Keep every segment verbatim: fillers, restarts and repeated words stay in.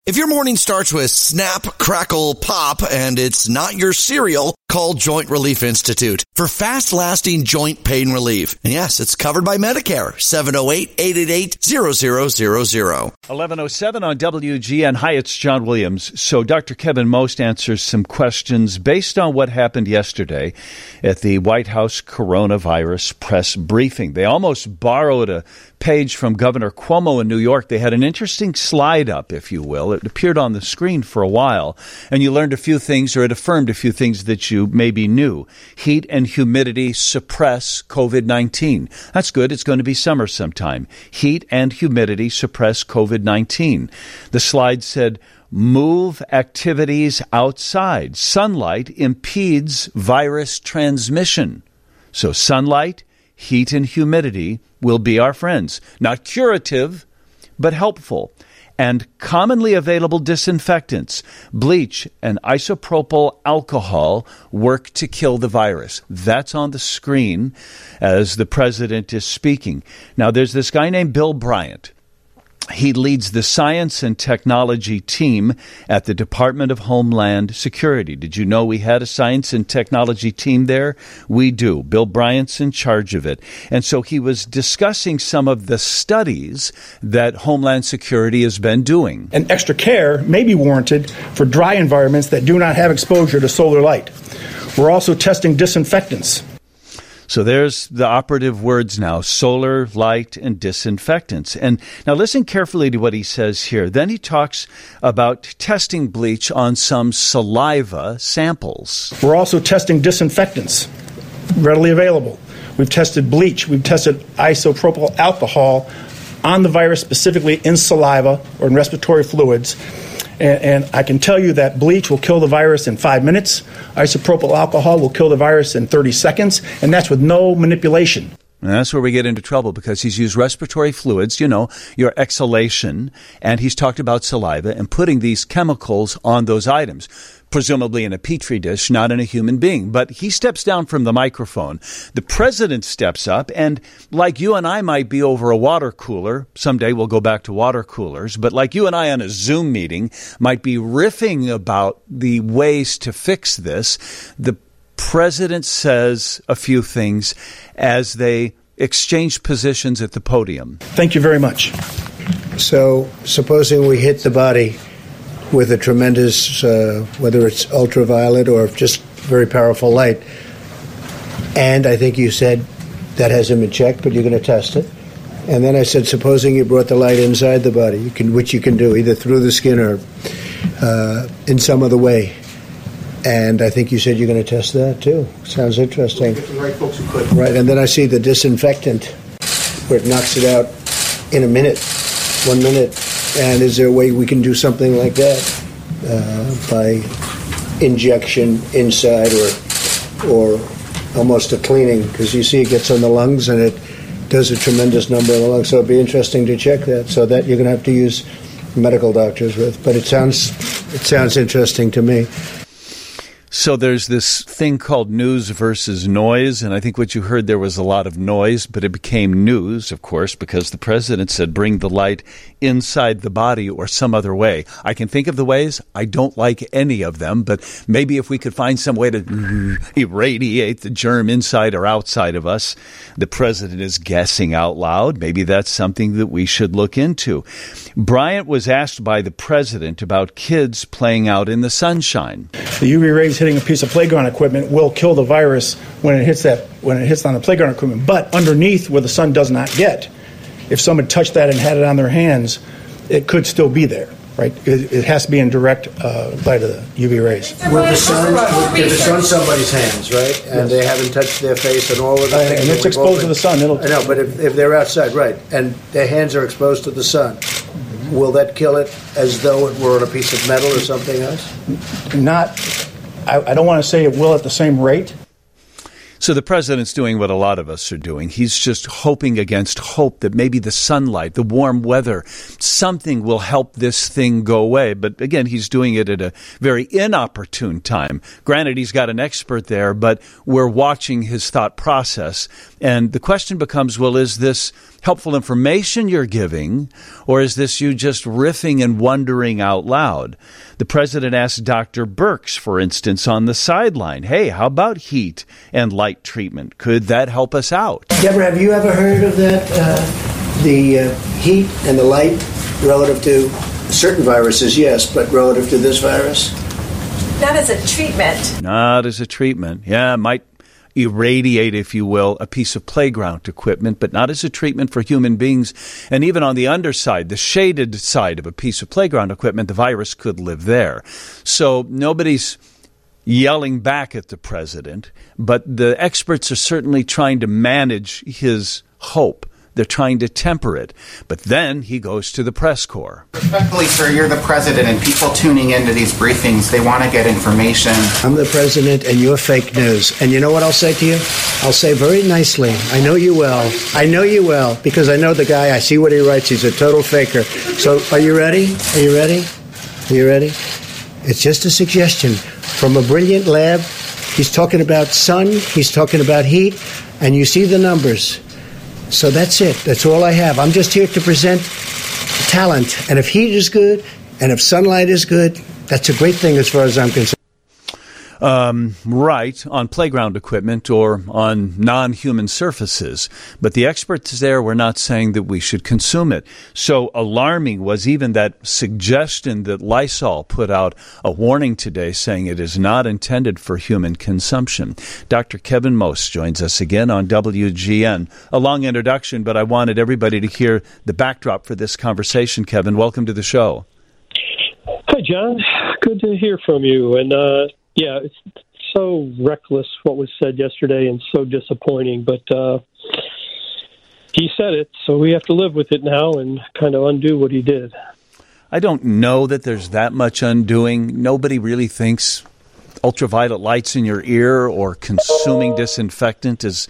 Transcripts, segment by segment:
If your morning starts with snap, crackle, pop, and it's not your cereal, call Joint Relief Institute for fast-lasting joint pain relief. And yes, it's covered by Medicare. seven oh eight, eight eight eight, zero zero zero zero. eleven oh seven on W G N. Hi, it's John Williams. So Doctor Kevin Most answers some questions based on what happened yesterday at the White House coronavirus press briefing. They almost borrowed a page from Governor Cuomo in New York. They had an interesting slide up, if you will. It appeared on the screen for a while, and you learned a few things, or it affirmed a few things that you maybe knew. Heat and humidity suppress COVID nineteen. That's good. It's going to be summer sometime. Heat and humidity suppress COVID nineteen. The slide said, move activities outside. Sunlight impedes virus transmission. So sunlight, heat, and humidity will be our friends. Not curative, but helpful. And commonly available disinfectants, bleach and isopropyl alcohol, work to kill the virus. That's on the screen as the president is speaking. Now, there's this guy named Bill Bryant. He leads the science and technology team at the Department of Homeland Security. Did you know we had a science and technology team there? We do. Bill Bryant's in charge of it. And so he was discussing some of the studies that Homeland Security has been doing. And extra care may be warranted for dry environments that do not have exposure to solar light. We're also testing disinfectants. So there's the operative words now, solar, light, and disinfectants. And now listen carefully to what he says here. Then he talks about testing bleach on some saliva samples. We're also testing disinfectants, readily available. We've tested bleach. We've tested isopropyl alcohol on the virus, specifically in saliva or in respiratory fluids. And, and I can tell you that bleach will kill the virus in five minutes. Isopropyl alcohol will kill the virus in thirty seconds, and that's with no manipulation. And that's where we get into trouble, because he's used respiratory fluids, you know, your exhalation, and he's talked about saliva and putting these chemicals on those items, presumably in a petri dish, not in a human being. But he steps down from the microphone. The president steps up, and like you and I might be over a water cooler, someday we'll go back to water coolers, but like you and I on a Zoom meeting might be riffing about the ways to fix this, the president says a few things as they exchange positions at the podium. Thank you very much. So, supposing we hit the body with a tremendous, uh, whether it's ultraviolet or just very powerful light, and I think you said that hasn't been checked, but you're going to test it. And then I said, supposing you brought the light inside the body, you can, which you can do either through the skin or uh, in some other way. And I think you said you're going to test that, too. Sounds interesting. We'll get the right folks who could. Right, and then I see the disinfectant, where it knocks it out in a minute, one minute. And is there a way we can do something like that uh, by injection inside or or almost a cleaning? Because you see it gets on the lungs and it does a tremendous number on the lungs. So it'd be interesting to check that. So that you're going to have to use medical doctors with. But it sounds it sounds interesting to me. So there's this thing called news versus noise, and I think what you heard there was a lot of noise, but it became news, of course, because the president said bring the light inside the body or some other way. I can think of the ways. I don't like any of them, but maybe if we could find some way to irradiate the germ inside or outside of us, the president is guessing out loud. Maybe that's something that we should look into. Bryant was asked by the president about kids playing out in the sunshine. The U V rays hitting a piece of playground equipment will kill the virus when it hits that when it hits on the playground equipment. But underneath, where the sun does not get, if someone touched that and had it on their hands, it could still be there, right? It, it has to be in direct uh, light of the U V rays. With the sun, if it's on somebody's hands, right, and yes. They haven't touched their face and all of the uh, things, and it's exposed to the sun. It'll I know, but if, if they're outside, right, and their hands are exposed to the sun, mm-hmm. Will that kill it as though it were on a piece of metal or something else? Not. I, I don't want to say it will at the same rate. So the president's doing what a lot of us are doing. He's just hoping against hope that maybe the sunlight, the warm weather, something will help this thing go away. But again, he's doing it at a very inopportune time. Granted, he's got an expert there, but we're watching his thought process. And the question becomes, well, is this helpful information you're giving, or is this you just riffing and wondering out loud? The president asked Doctor Birx, for instance, on the sideline, hey, how about heat and light treatment? Could that help us out? Deborah, have you ever heard of that, uh, the uh, heat and the light relative to certain viruses, yes, but relative to this virus? Not as a treatment. Not as a treatment. Yeah, it might irradiate, if you will, a piece of playground equipment, but not as a treatment for human beings. And even on the underside, the shaded side of a piece of playground equipment, the virus could live there. So nobody's yelling back at the president, but the experts are certainly trying to manage his hope. They're trying to temper it. But then he goes to the press corps. Respectfully, sir, you're the president, and people tuning into these briefings, they want to get information. I'm the president, and you're fake news. And you know what I'll say to you? I'll say very nicely, I know you well. I know you well, because I know the guy. I see what he writes. He's a total faker. So are you ready? Are you ready? Are you ready? It's just a suggestion from a brilliant lab. He's talking about sun. He's talking about heat. And you see the numbers. So that's it. That's all I have. I'm just here to present talent. And if heat is good, and if sunlight is good, that's a great thing as far as I'm concerned. Um, right, on playground equipment or on non-human surfaces. But the experts there were not saying that we should consume it. So alarming was even that suggestion that Lysol put out a warning today saying it is not intended for human consumption. Doctor Kevin Most joins us again on W G N. A long introduction, but I wanted everybody to hear the backdrop for this conversation. Kevin, welcome to the show. Hi, John. Good to hear from you. And, uh, Yeah, it's so reckless what was said yesterday and so disappointing, but uh, he said it, so we have to live with it now and kind of undo what he did. I don't know that there's that much undoing. Nobody really thinks ultraviolet lights in your ear or consuming disinfectant is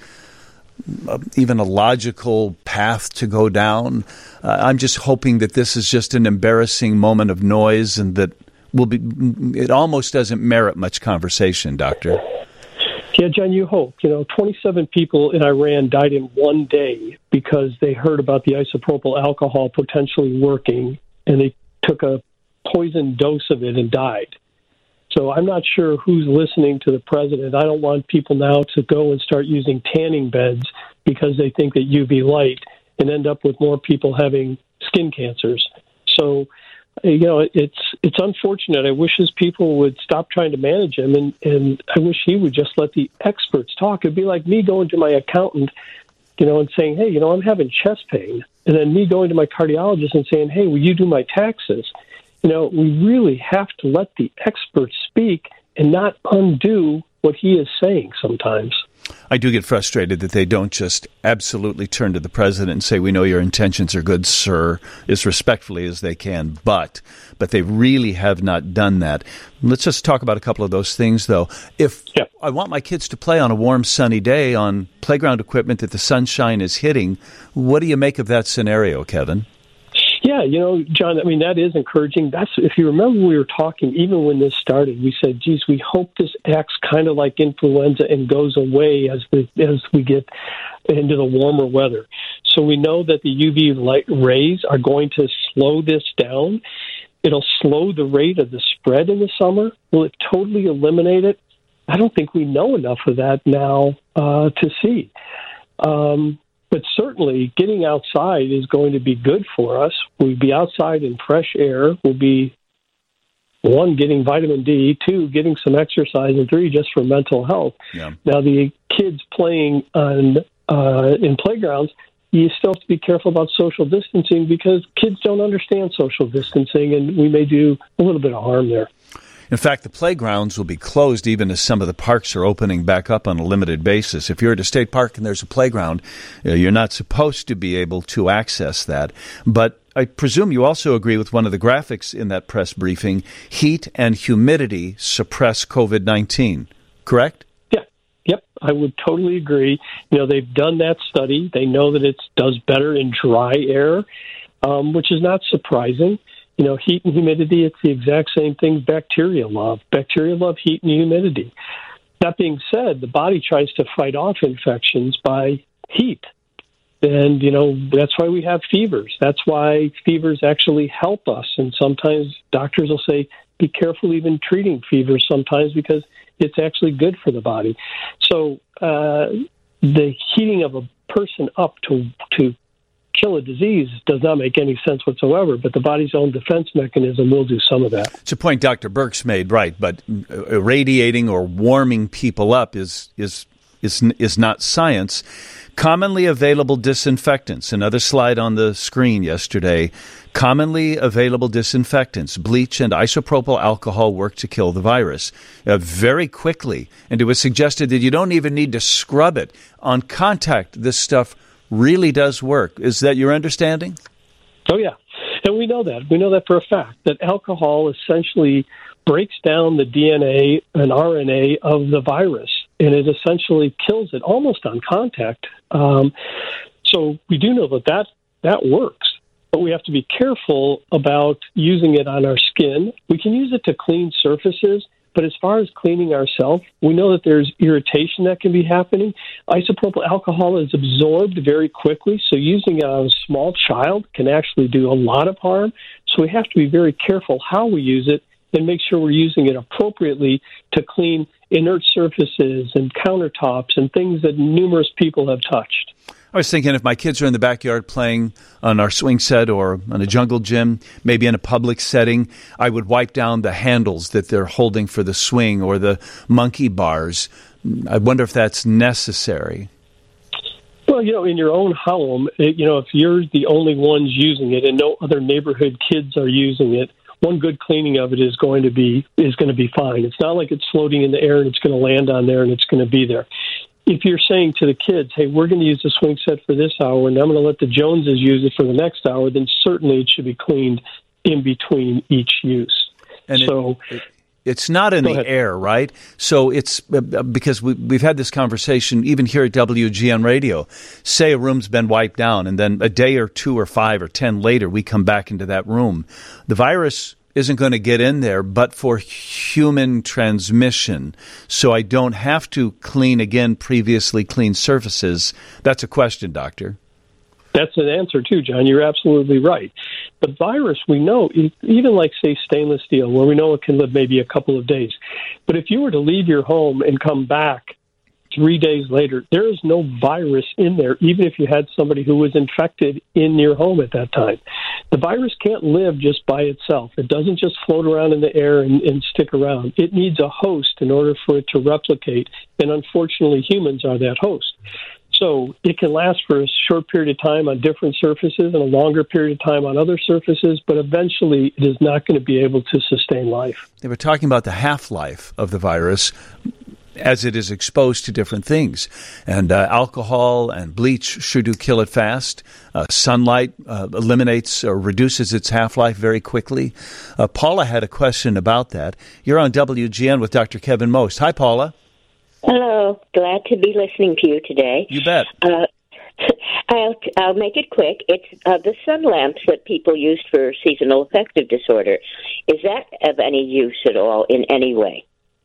even a logical path to go down. Uh, I'm just hoping that this is just an embarrassing moment of noise and that will be. It almost doesn't merit much conversation, Doctor. Yeah, John, you hope. You know, twenty-seven people in Iran died in one day because they heard about the isopropyl alcohol potentially working, and they took a poison dose of it and died. So I'm not sure who's listening to the president. I don't want people now to go and start using tanning beds because they think that U V light and end up with more people having skin cancers. So, you know, it's it's unfortunate. I wish his people would stop trying to manage him, and, and I wish he would just let the experts talk. It'd be like me going to my accountant, you know, and saying, hey, you know, I'm having chest pain, and then me going to my cardiologist and saying, hey, will you do my taxes? You know, we really have to let the experts speak and not undo what he is saying sometimes. I do get frustrated that they don't just absolutely turn to the president and say, we know your intentions are good, sir, as respectfully as they can, but but they really have not done that. Let's just talk about a couple of those things, though. If yeah. I want my kids to play on a warm, sunny day on playground equipment that the sunshine is hitting, what do you make of that scenario, Kevin? Yeah, you know, John, I mean, that is encouraging. That's, if you remember, we were talking, even when this started, we said, geez, we hope this acts kind of like influenza and goes away as the, as we get into the warmer weather. So we know that the U V light rays are going to slow this down. It'll slow the rate of the spread in the summer. Will it totally eliminate it? I don't think we know enough of that now uh, to see. Um But certainly getting outside is going to be good for us. We'll be outside in fresh air. We'll be, one, getting vitamin D, two, getting some exercise, and three, just for mental health. Yeah. Now, the kids playing on uh, in playgrounds, you still have to be careful about social distancing because kids don't understand social distancing, and we may do a little bit of harm there. In fact, the playgrounds will be closed even as some of the parks are opening back up on a limited basis. If you're at a state park and there's a playground, you're not supposed to be able to access that. But I presume you also agree with one of the graphics in that press briefing. Heat and humidity suppress COVID nineteen, correct? Yeah. Yep. I would totally agree. You know, they've done that study. They know that it does better in dry air, um, which is not surprising. You know, heat and humidity, it's the exact same thing bacteria love. Bacteria love heat and humidity. That being said, the body tries to fight off infections by heat. And, you know, that's why we have fevers. That's why fevers actually help us. And sometimes doctors will say, be careful even treating fevers sometimes because it's actually good for the body. So uh, the heating of a person up to to kill a disease does not make any sense whatsoever, but the body's own defense mechanism will do some of that. It's a point Doctor Burke's made, right, but irradiating or warming people up is is is is not science. Commonly available disinfectants, another slide on the screen yesterday, commonly available disinfectants, bleach and isopropyl alcohol work to kill the virus uh, very quickly. And it was suggested that you don't even need to scrub it. On contact, this stuff really does work. Is that your understanding? Oh, yeah. And we know that. We know that for a fact, that alcohol essentially breaks down the D N A and R N A of the virus, and it essentially kills it almost on contact. Um, so we do know that, that that works, but we have to be careful about using it on our skin. We can use it to clean surfaces, but as far as cleaning ourselves, we know that there's irritation that can be happening. Isopropyl alcohol is absorbed very quickly, so using it on a small child can actually do a lot of harm. So we have to be very careful how we use it and make sure we're using it appropriately to clean inert surfaces and countertops and things that numerous people have touched. I was thinking if my kids are in the backyard playing on our swing set or on a jungle gym, maybe in a public setting, I would wipe down the handles that they're holding for the swing or the monkey bars. I wonder if that's necessary. Well, you know, in your own home, you know, if you're the only ones using it and no other neighborhood kids are using it, one good cleaning of it is going to be is going to be fine. It's not like it's floating in the air and it's going to land on there and it's going to be there. If you're saying to the kids, hey, we're going to use the swing set for this hour and I'm going to let the Joneses use it for the next hour, then certainly it should be cleaned in between each use. And so it, it, it's not in the ahead. air, right? So it's uh, because we, we've had this conversation even here at W G N Radio. Say a room's been wiped down and then a day or two or five or ten later we come back into that room. The virus isn't going to get in there but for human transmission. So I don't have to clean again previously cleaned surfaces. That's a question, Doctor. That's an answer, too, John. You're absolutely right. The virus, we know, even like, say, stainless steel, where we know it can live maybe a couple of days. But if you were to leave your home and come back three days later, there is no virus in there, even if you had somebody who was infected in your home at that time. The virus can't live just by itself. It doesn't just float around in the air and, and stick around. It needs a host in order for it to replicate, and unfortunately, humans are that host. So it can last for a short period of time on different surfaces and a longer period of time on other surfaces, but eventually it is not going to be able to sustain life. They were talking about the half-life of the virus as it is exposed to different things. And uh, alcohol and bleach sure do kill it fast. Uh, sunlight uh, eliminates or reduces its half-life very quickly. Uh, Paula had a question about that. You're on W G N with Doctor Kevin Most. Hi, Paula. Hello. Glad to be listening to you today. You bet. Uh, I'll, I'll make it quick. It's uh, the sun lamps that people use for seasonal affective disorder. Is that of any use at all in any way?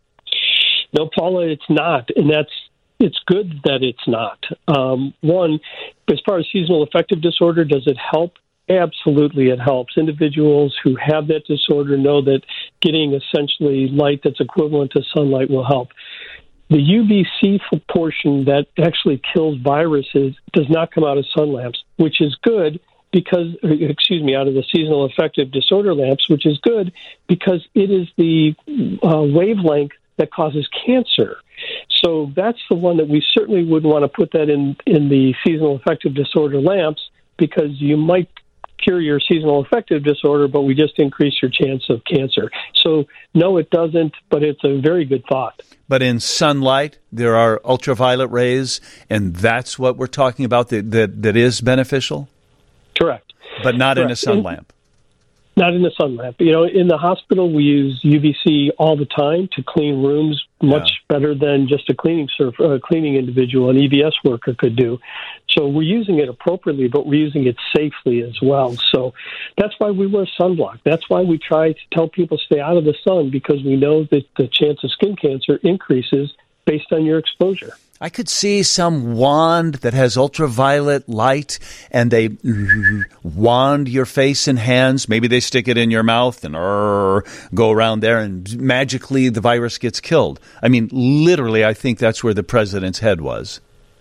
No, Paula, it's not, and that's it's good that it's not. Um, one, as far as seasonal affective disorder, does it help? Absolutely, it helps. Individuals who have that disorder know that getting essentially light that's equivalent to sunlight will help. The U V C portion that actually kills viruses does not come out of sun lamps, which is good because, excuse me, out of the seasonal affective disorder lamps, which is good because it is the uh, wavelength that causes cancer. So that's the one that we certainly wouldn't want to put that in, in the seasonal affective disorder lamps because you might cure your seasonal affective disorder, but we just increase your chance of cancer. So, no, it doesn't, but it's a very good thought. But in sunlight, there are ultraviolet rays, and that's what we're talking about that, that, that is beneficial? Correct. But not Correct. in a sun lamp. Not in the sun lamp. You know, in the hospital, we use U V C all the time to clean rooms much yeah. better than just a cleaning surf, uh, cleaning individual, an E V S worker could do. So we're using it appropriately, but we're using it safely as well. So that's why we wear sunblock. That's why we try to tell people stay out of the sun, because we know that the chance of skin cancer increases based on your exposure. I could see some wand that has ultraviolet light, and they wand your face and hands. Maybe they stick it in your mouth and uh, go around there, and magically the virus gets killed. I mean, literally, I think that's where the president's head was.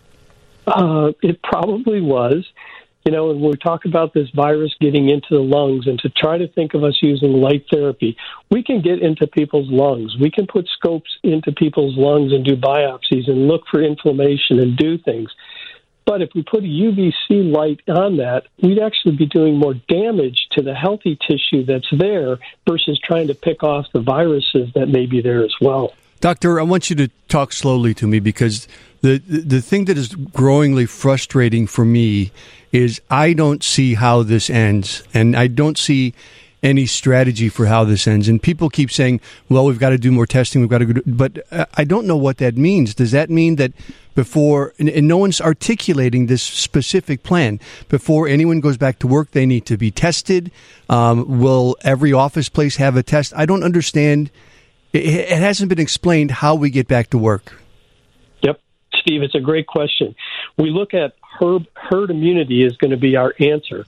Uh, it probably was. You know, when we talk about this virus getting into the lungs, and to try to think of us using light therapy, we can get into people's lungs. We can put scopes into people's lungs and do biopsies and look for inflammation and do things. But if we put a U V C light on that, we'd actually be doing more damage to the healthy tissue that's there versus trying to pick off the viruses that may be there as well. Doctor, I want you to talk slowly to me, because the, the the thing that is growingly frustrating for me is I don't see how this ends, and I don't see any strategy for how this ends. And people keep saying, well, we've got to do more testing, we've got to do, but I don't know what that means. Does that mean that before, and, and no one's articulating this specific plan, before anyone goes back to work, they need to be tested? Um, will every office place have a test? I don't understand. It, it hasn't been explained how we get back to work. Yep. Steve, it's a great question. We look at herd, herd immunity is going to be our answer.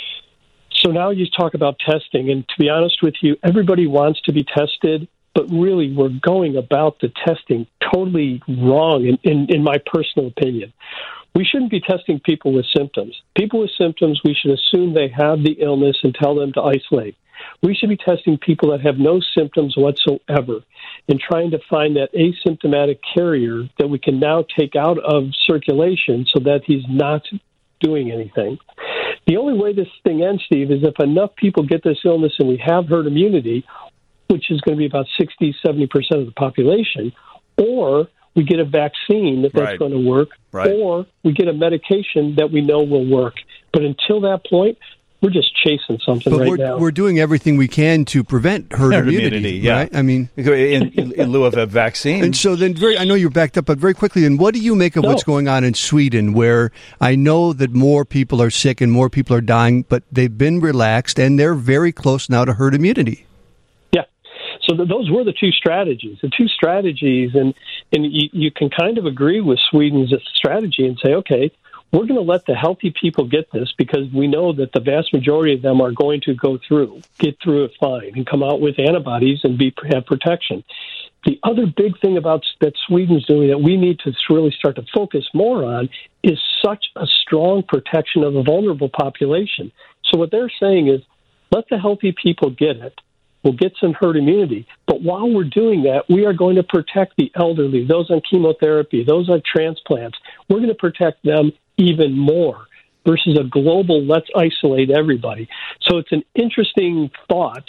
So now you talk about testing, and to be honest with you, everybody wants to be tested, but really we're going about the testing totally wrong, in, in, in my personal opinion. We shouldn't be testing people with symptoms. People with symptoms, we should assume they have the illness and tell them to isolate. We should be testing people that have no symptoms whatsoever and trying to find that asymptomatic carrier that we can now take out of circulation so that he's not doing anything. The only way this thing ends, Steve, is if enough people get this illness and we have herd immunity, which is going to be about sixty, seventy percent of the population, or we get a vaccine that that's right. going to work, right. or we get a medication that we know will work. But until that point, we're just chasing something but right we're, now. We're doing everything we can to prevent herd, herd immunity, immunity, yeah. right? I mean, in, in, in lieu of a vaccine. And so then, very, I know you're backed up, but very quickly, then what do you make of no. what's going on in Sweden, where I know that more people are sick and more people are dying, but they've been relaxed and they're very close now to herd immunity? Yeah. So th- those were the two strategies. The two strategies, and, and you, you can kind of agree with Sweden's strategy and say, okay, we're going to let the healthy people get this because we know that the vast majority of them are going to go through, get through it fine, and come out with antibodies and be have protection. The other big thing about that Sweden's doing that we need to really start to focus more on is such a strong protection of the vulnerable population. So what they're saying is, let the healthy people get it. We'll get some herd immunity. But while we're doing that, we are going to protect the elderly, those on chemotherapy, those on transplants. We're going to protect them even more versus a global let's isolate everybody. So it's an interesting thought.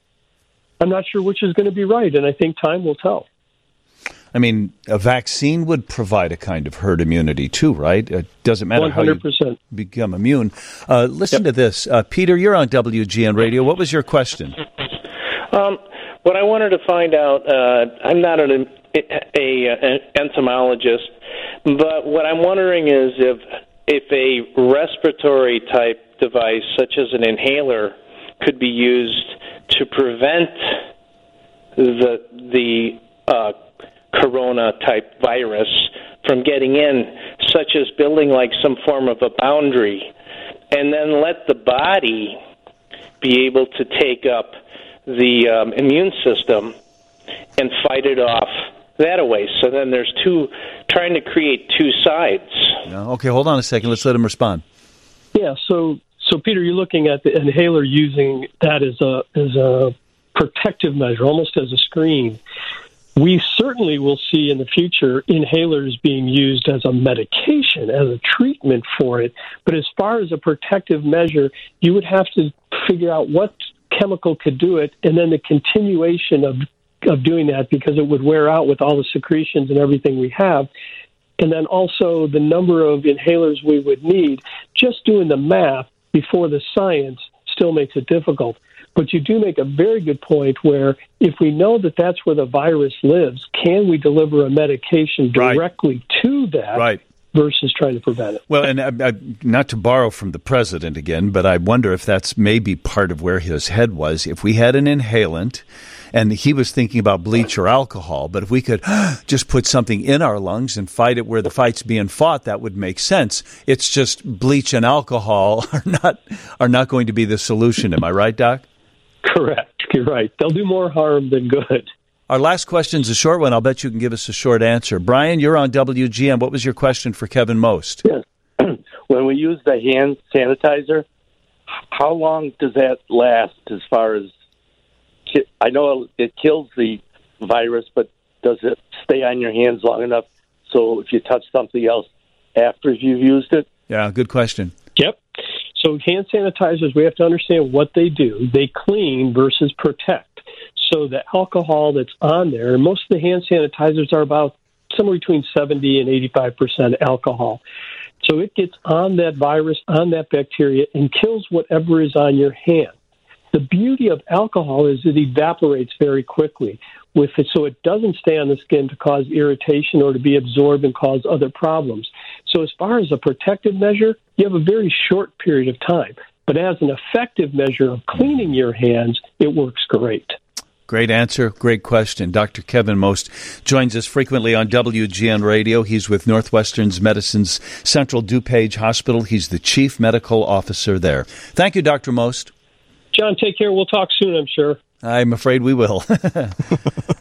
I'm not sure which is going to be right, and I think time will tell. I mean, a vaccine would provide a kind of herd immunity too, right? It doesn't matter one hundred percent. how you become immune. Uh, listen yep. to this. Uh, Peter, you're on W G N Radio. What was your question? Um, what I wanted to find out, uh, I'm not an, a, a, an entomologist, but what I'm wondering is if if a respiratory type device, such as an inhaler, could be used to prevent the the uh, corona type virus from getting in, such as building like some form of a boundary, and then let the body be able to take up the um, immune system and fight it off that way. So then there's two, trying to create two sides. No, okay, hold on a second. Let's let him respond. Yeah, so so Peter, you're looking at the inhaler using that as a as a protective measure, almost as a screen. We certainly will see in the future inhalers being used as a medication, as a treatment for it. But as far as a protective measure, you would have to figure out what chemical could do it, and then the continuation of of doing that, because it would wear out with all the secretions and everything we have. And then also the number of inhalers we would need. Just doing the math before the science still makes it difficult. But you do make a very good point where if we know that that's where the virus lives, can we deliver a medication directly right. to that right. versus trying to prevent it? Well, and I, I, not to borrow from the president again, but I wonder if that's maybe part of where his head was. If we had an inhalant, and he was thinking about bleach or alcohol, but if we could just put something in our lungs and fight it where the fight's being fought, that would make sense. It's just bleach and alcohol are not are not going to be the solution. Am I right, Doc? Correct. You're right. They'll do more harm than good. Our last question's a short one. I'll bet you can give us a short answer. Brian, you're on W G N. What was your question for Kevin Most? Yes. When we use the hand sanitizer, how long does that last as far as, I know it kills the virus, but does it stay on your hands long enough so if you touch something else after you've used it? Yeah, good question. Yep. So hand sanitizers, we have to understand what they do. They clean versus protect. So the alcohol that's on there, and most of the hand sanitizers are about somewhere between seventy and eighty-five percent alcohol. So it gets on that virus, on that bacteria, and kills whatever is on your hand. The beauty of alcohol is it evaporates very quickly, with it, so it doesn't stay on the skin to cause irritation or to be absorbed and cause other problems. So as far as a protective measure, you have a very short period of time. But as an effective measure of cleaning your hands, it works great. Great answer. Great question. Doctor Kevin Most joins us frequently on W G N Radio. He's with Northwestern Medicine's Central DuPage Hospital. He's the chief medical officer there. Thank you, Doctor Most. John, take care. We'll talk soon, I'm sure. I'm afraid we will.